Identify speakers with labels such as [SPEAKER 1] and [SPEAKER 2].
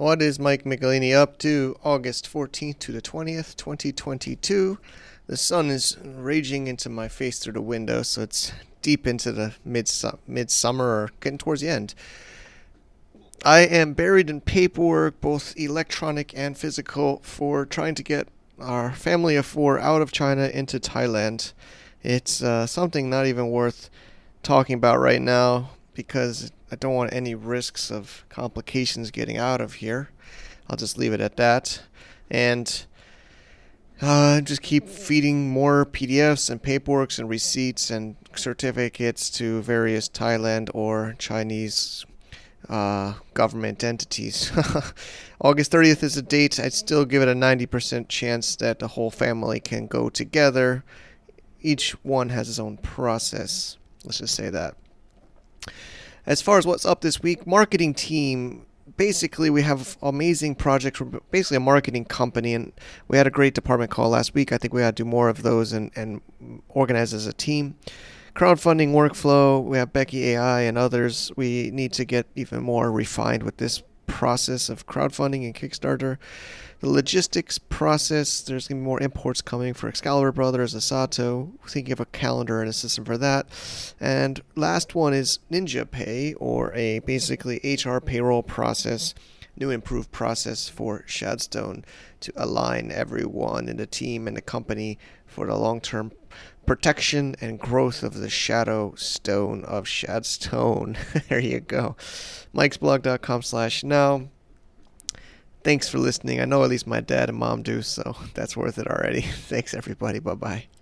[SPEAKER 1] What is Mike Michelini up to August 14th to the 20th, 2022? The sun is raging into my face through the window, so it's deep into the midsummer or getting towards the end. I am buried in paperwork, both electronic and physical, for trying to get our family of four out of China into Thailand. It's something not even worth talking about right now because I don't want any risks of complications getting out of here. I'll just leave it at that. And just keep feeding more PDFs and paperworks and receipts and certificates to various Thailand or Chinese government entities. August 30th is the date. I'd still give it a 90% chance that the whole family can go together. Each one has his own process. Let's just say that. As far as what's up this week, marketing team. Basically, we have amazing projects. We're basically a marketing company, and we had a great department call last week. I think we got to do more of those and organize as a team. Crowdfunding workflow, we have Becky AI and others. We need to get even more refined with this process of crowdfunding and Kickstarter. The logistics process, there's going to be more imports coming for Excalibur Brothers, Asato. Thinking of a calendar and a system for that. And last one is Ninja Pay, or a basically HR payroll process, new improved process for Shadstone to align everyone in the team and the company for the long-term protection and growth of the shadow stone of Shadstone. There you go. mikesblog.com/now. Thanks for listening. I know at least my dad and mom do, so that's worth it already. Thanks, everybody. Bye-bye.